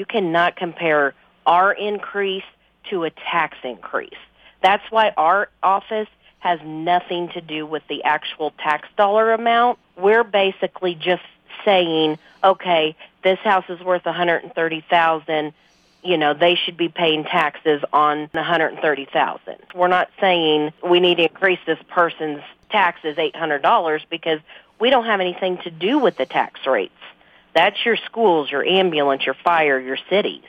you cannot compare our increase to a tax increase. That's why our office has nothing to do with the actual tax dollar amount. We're basically just saying, okay, this house is worth $130,000. They should be paying taxes on $130,000. We're not saying we need to increase this person's taxes $800 because we don't have anything to do with the tax rates. That's your schools, your ambulance, your fire, your cities.